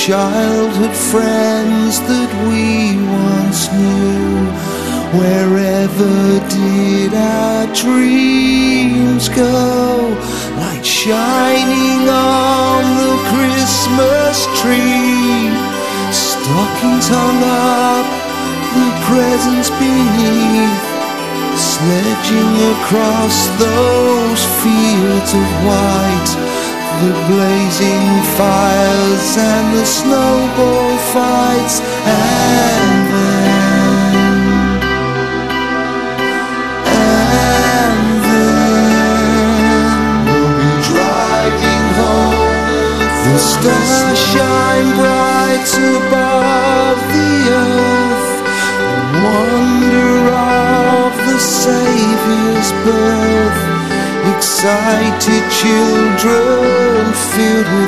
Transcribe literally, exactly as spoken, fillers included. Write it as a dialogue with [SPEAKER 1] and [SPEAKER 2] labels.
[SPEAKER 1] childhood friends that we once knew. Wherever did our dreams go? Light shining on the Christmas tree, stockings hung up, the presents beneath, sledging across those fields of white, the blazing fires and the snowball fights. And then, and then we'll be driving home, the stars shine bright above the earth, the wonder of the Saviour's birth. Excited children filled with